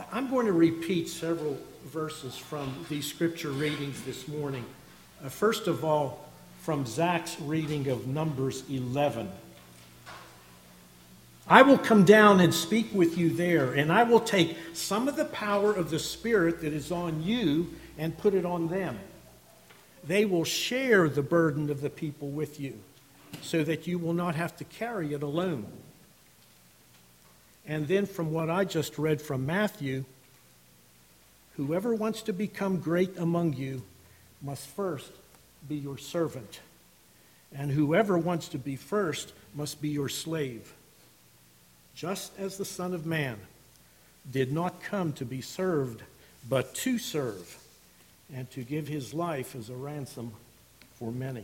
I'm going to repeat several verses from these scripture readings this morning. First of all, from Zach's reading of Numbers 11. I will come down and speak with you there, and I will take some of the power of the Spirit that is on you and put it on them. They will share the burden of the people with you, so that you will not have to carry it alone. And then from what I just read from Matthew, whoever wants to become great among you must first be your servant, and whoever wants to be first must be your slave. Just as the Son of Man did not come to be served, but to serve, and to give his life as a ransom for many.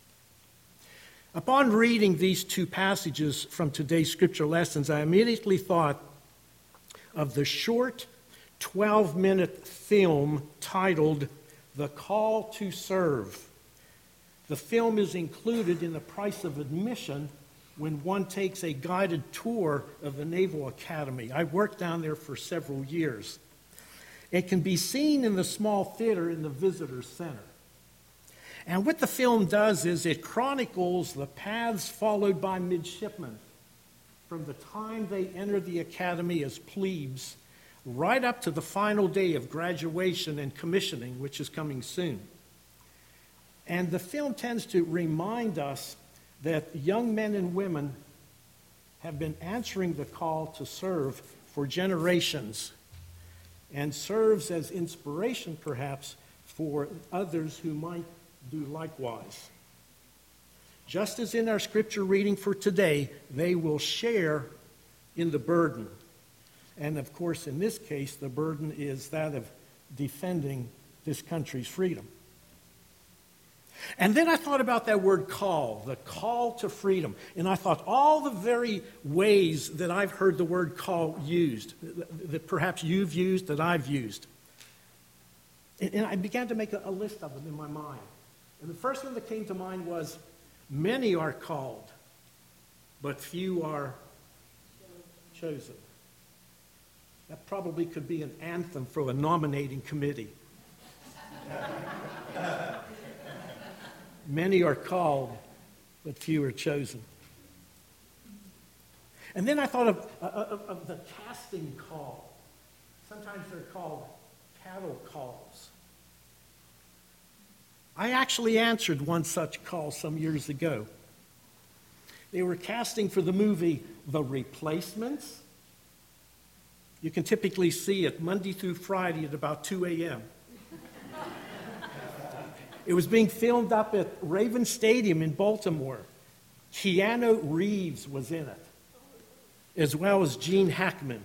Upon reading these two passages from today's scripture lessons, I immediately thought of the short 12-minute film titled The Call to Serve. The film is included in the price of admission when one takes a guided tour of the Naval Academy. I worked down there for several years. It can be seen in the small theater in the visitor center. And what the film does is it chronicles the paths followed by midshipmen from the time they enter the academy as plebes right up to the final day of graduation and commissioning, which is coming soon. And the film tends to remind us that young men and women have been answering the call to serve for generations, and serves as inspiration, perhaps, for others who might do likewise. Just as in our scripture reading for today, they will share in the burden. And of course, in this case, the burden is that of defending this country's freedom. And then I thought about that word call, the call to freedom. And I thought all the very ways that I've heard the word call used, that perhaps you've used, that I've used. And I began to make a list of them in my mind. And the first one that came to mind was, many are called, but few are chosen. That probably could be an anthem for a nominating committee. Many are called, but few are chosen. And then I thought of the casting call. Sometimes they're called cattle calls. I actually answered one such call some years ago. They were casting for the movie The Replacements. You can typically see it Monday through Friday at about 2 a.m. It was being filmed up at Raven Stadium in Baltimore. Keanu Reeves was in it, as well as Gene Hackman.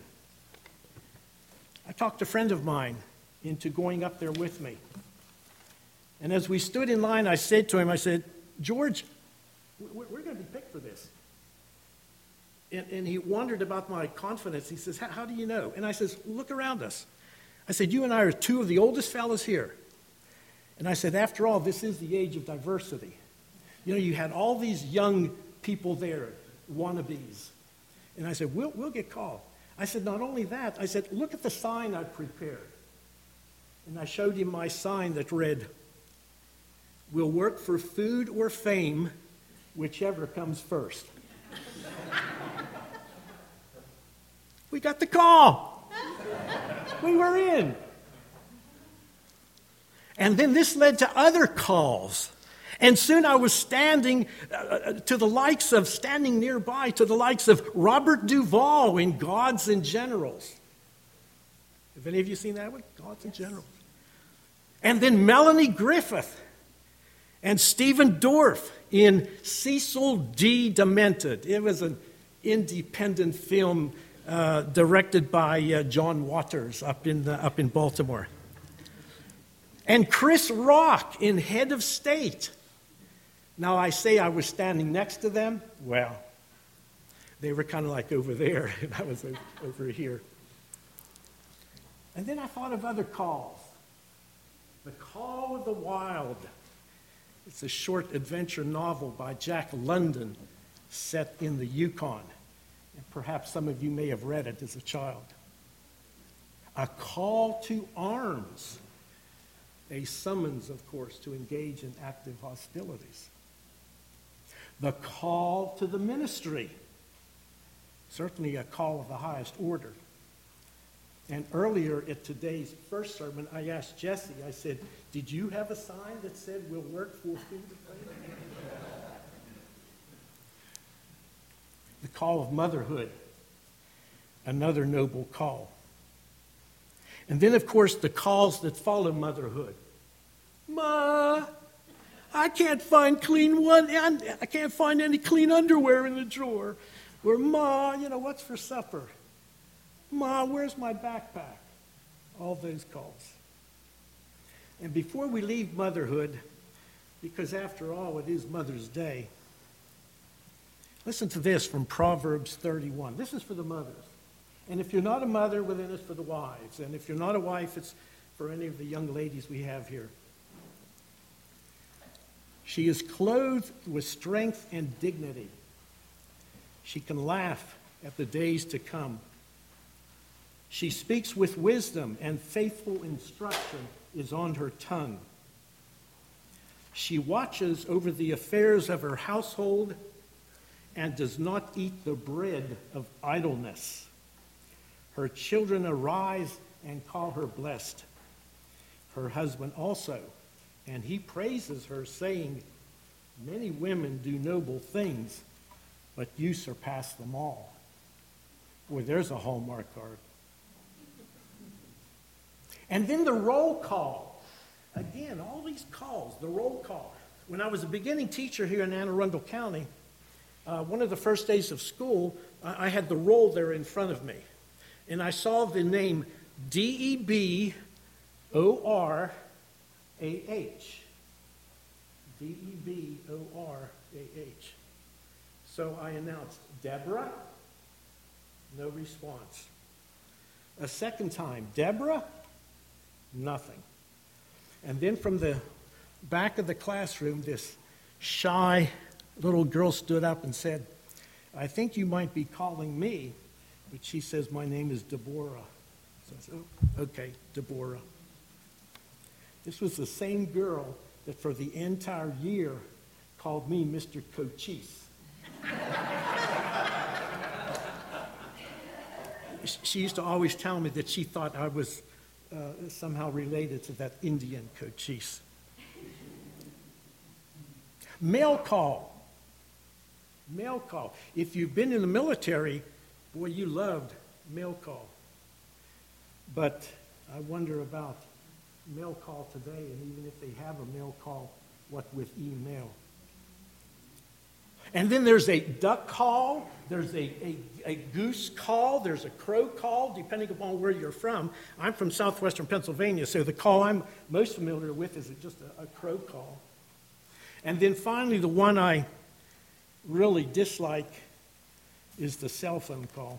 I talked a friend of mine into going up there with me. And as we stood in line, I said to him, I said, George, we're going to be picked for this. And he wondered about my confidence. He says, how do you know? And I says, look around us. I said, you and I are two of the oldest fellas here. And I said, after all, this is the age of diversity. You know, you had all these young people there, wannabes. And I said, we'll get called. I said, not only that, I said, look at the sign I prepared. And I showed him my sign that read, we'll work for food or fame, whichever comes first. We got the call. We were in. And then this led to other calls. And soon I was standing nearby to the likes of Robert Duvall in Gods and Generals. Have any of you seen that one? Gods and Generals. And then Melanie Griffith and Stephen Dorff in Cecil D. Demented. It was an independent film directed by John Waters up in Baltimore. And Chris Rock in Head of State. Now, I say I was standing next to them. Well, they were kind of like over there, and I was over here. And then I thought of other calls. The Call of the Wild. It's a short adventure novel by Jack London set in the Yukon. And perhaps some of you may have read it as a child. a call to arms, a summons, of course, to engage in active hostilities. The call to the ministry, certainly a call of the highest order. And earlier at today's first sermon, I asked Jesse, I said, did you have a sign that said, we'll work for food? The call of motherhood, another noble call. And then, of course, the calls that follow motherhood. Ma, I can't find I can't find any clean underwear in the drawer. Or, Ma, what's for supper? Ma, where's my backpack? All those calls. And before we leave motherhood, because after all, it is Mother's Day, listen to this from Proverbs 31. This is for the mothers. And if you're not a mother, well, then it's for the wives. And if you're not a wife, it's for any of the young ladies we have here. She is clothed with strength and dignity. She can laugh at the days to come. She speaks with wisdom, and faithful instruction is on her tongue. She watches over the affairs of her household and does not eat the bread of idleness. Her children arise and call her blessed. Her husband also, and he praises her, saying, many women do noble things, but you surpass them all. Boy, there's a Hallmark card. And then the roll call. Again, all these calls, the roll call. When I was a beginning teacher here in Anne Arundel County, one of the first days of school, I had the roll there in front of me. And I saw the name D-E-B-O-R-A-H. D-E-B-O-R-A-H. So I announced, Deborah. No response. A second time, Deborah. Nothing. And then from the back of the classroom, this shy little girl stood up and said, I think you might be calling me. But she says, my name is Deborah. So I said, oh, okay, Deborah. This was the same girl that for the entire year called me Mr. Cochise. She used to always tell me that she thought I was somehow related to that Indian Cochise. Mail call. Mail call. If you've been in the military, boy, you loved mail call. But I wonder about mail call today, and even if they have a mail call, what with email? And then there's a duck call, there's a goose call, there's a crow call, depending upon where you're from. I'm from southwestern Pennsylvania, so the call I'm most familiar with is just a crow call. And then finally, the one I really dislike is the cell phone call.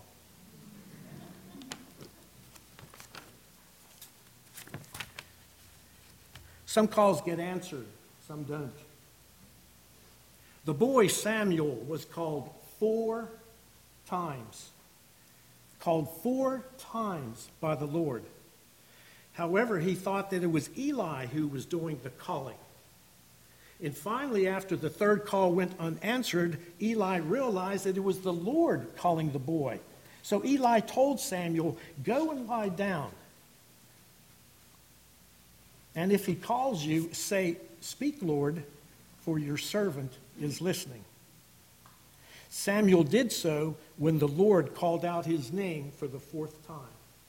Some calls get answered, some don't. The boy Samuel was called 4 times. Called 4 times by the Lord. However, he thought that it was Eli who was doing the calling. And finally, after the third call went unanswered, Eli realized that it was the Lord calling the boy. So Eli told Samuel, go and lie down. And if he calls you, say, speak, Lord, for your servant is listening. Samuel did so when the Lord called out his name for the 4th time.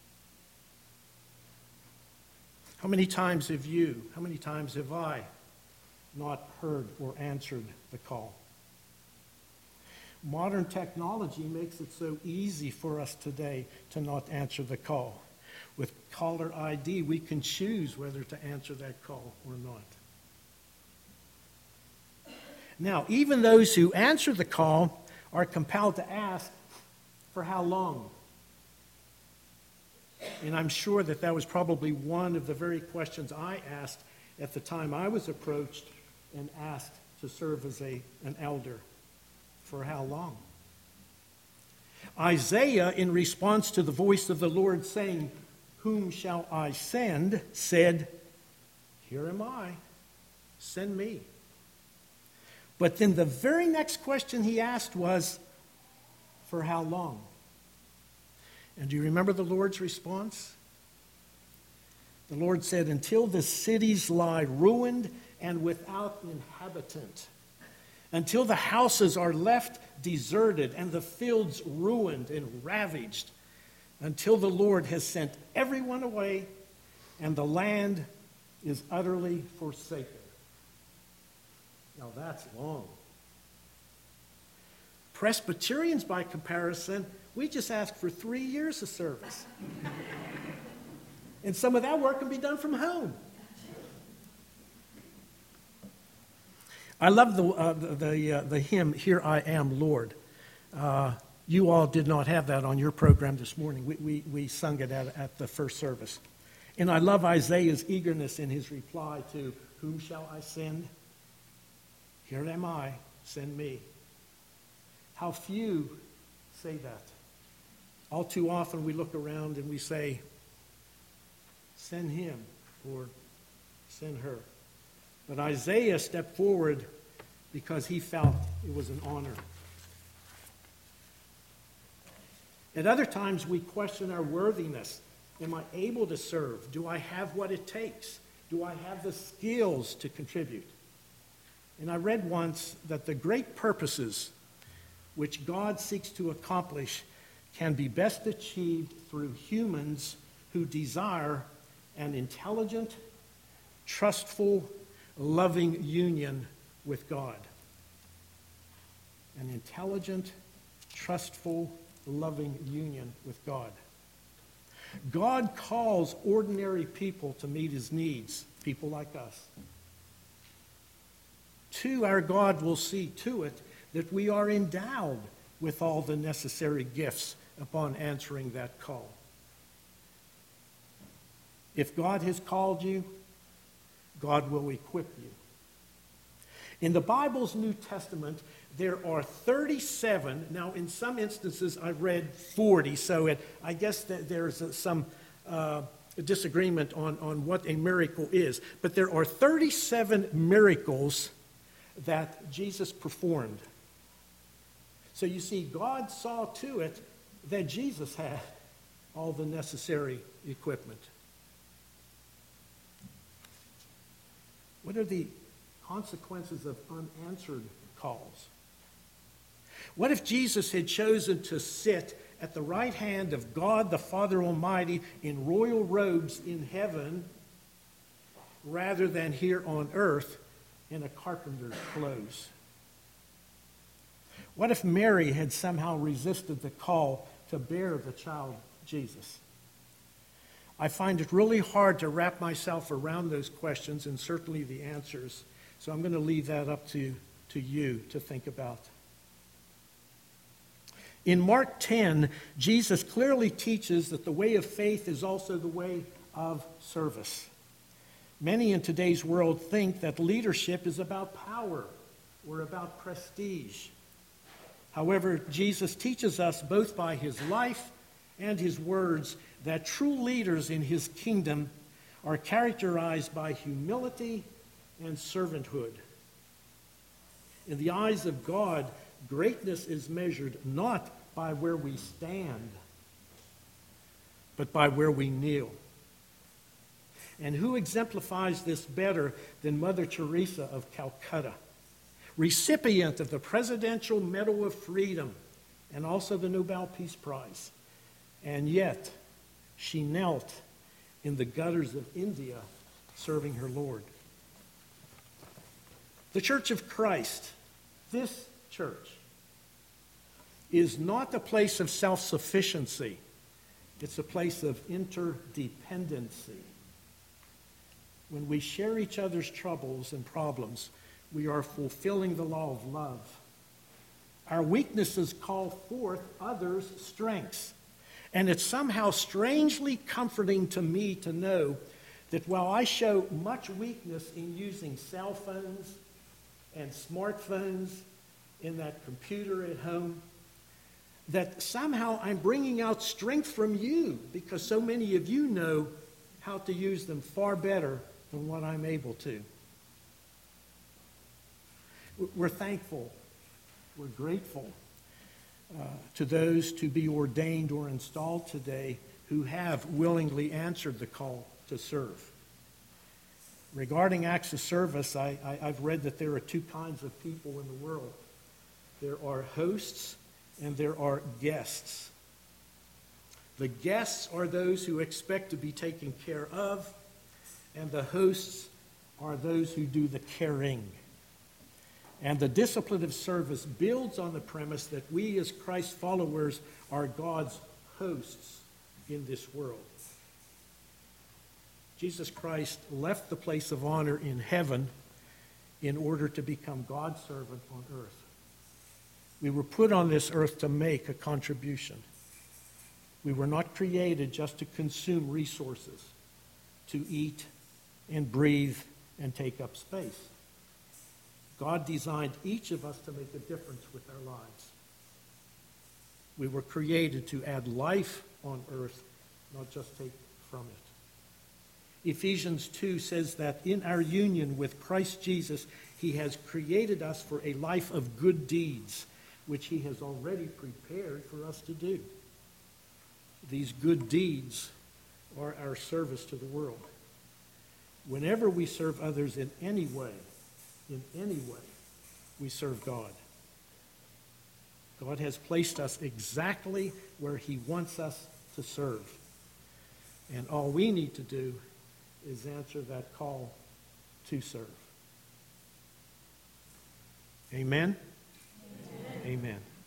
How many times have you, how many times have I not heard or answered the call? Modern technology makes it so easy for us today to not answer the call. With caller ID, we can choose whether to answer that call or not. Now, even those who answer the call are compelled to ask, for how long? And I'm sure that that was probably one of the very questions I asked at the time I was approached and asked to serve as an elder. For how long? Isaiah, in response to the voice of the Lord saying, "Whom shall I send?" said, "Here am I, send me." But then the very next question he asked was, "For how long?" And do you remember the Lord's response? The Lord said, "Until the cities lie ruined and without inhabitant, until the houses are left deserted and the fields ruined and ravaged, until the Lord has sent everyone away and the land is utterly forsaken." Now that's long. Presbyterians, by comparison, we just ask for 3 years of service. And some of that work can be done from home. I love the hymn, "Here I Am, Lord." You all did not have that on your program this morning. We sung it at the first service. And I love Isaiah's eagerness in his reply to, "Whom shall I send? Here am I, send me." How few say that. All too often we look around and we say, "Send him," or "Send her." But Isaiah stepped forward because he felt it was an honor. At other times we question our worthiness. Am I able to serve? Do I have what it takes? Do I have the skills to contribute? And I read once that the great purposes which God seeks to accomplish can be best achieved through humans who desire an intelligent, trustful, loving union with God. An intelligent, trustful, loving union with God. God calls ordinary people to meet his needs, people like us. Our God will see to it that we are endowed with all the necessary gifts upon answering that call. If God has called you, God will equip you. In the Bible's New Testament, there are 37. Now, in some instances, I read 40, so I guess that there's some disagreement on what a miracle is. But there are 37 miracles that Jesus performed. So you see, God saw to it that Jesus had all the necessary equipment. What are the consequences of unanswered calls? What if Jesus had chosen to sit at the right hand of God the Father Almighty in royal robes in heaven rather than here on earth in a carpenter's clothes? What if Mary had somehow resisted the call to bear the child Jesus? I find it really hard to wrap myself around those questions and certainly the answers. So I'm going to leave that up to you to think about. In Mark 10, Jesus clearly teaches that the way of faith is also the way of service. Many in today's world think that leadership is about power or about prestige. However, Jesus teaches us both by his life and his words that true leaders in his kingdom are characterized by humility and servanthood. In the eyes of God, greatness is measured not by where we stand, but by where we kneel. And who exemplifies this better than Mother Teresa of Calcutta, recipient of the Presidential Medal of Freedom and also the Nobel Peace Prize? And yet, she knelt in the gutters of India serving her Lord. The Church of Christ, this church, is not a place of self-sufficiency. It's a place of interdependency. When we share each other's troubles and problems, we are fulfilling the law of love. Our weaknesses call forth others' strengths. And it's somehow strangely comforting to me to know that while I show much weakness in using cell phones and smartphones in that computer at home, that somehow I'm bringing out strength from you because so many of you know how to use them far better than what I'm able to. We're thankful. We're grateful to those to be ordained or installed today who have willingly answered the call to serve. Regarding acts of service, I've read that there are two kinds of people in the world. There are hosts and there are guests. The guests are those who expect to be taken care of, and the hosts are those who do the caring. And the discipline of service builds on the premise that we as Christ followers are God's hosts in this world. Jesus Christ left the place of honor in heaven in order to become God's servant on earth. We were put on this earth to make a contribution. We were not created just to consume resources, to eat and breathe and take up space. God designed each of us to make a difference with our lives. We were created to add life on earth, not just take from it. Ephesians 2 says that in our union with Christ Jesus, he has created us for a life of good deeds, which he has already prepared for us to do. These good deeds are our service to the world. Whenever we serve others in any way, we serve God. God has placed us exactly where he wants us to serve. And all we need to do is answer that call to serve. Amen? Amen. Amen.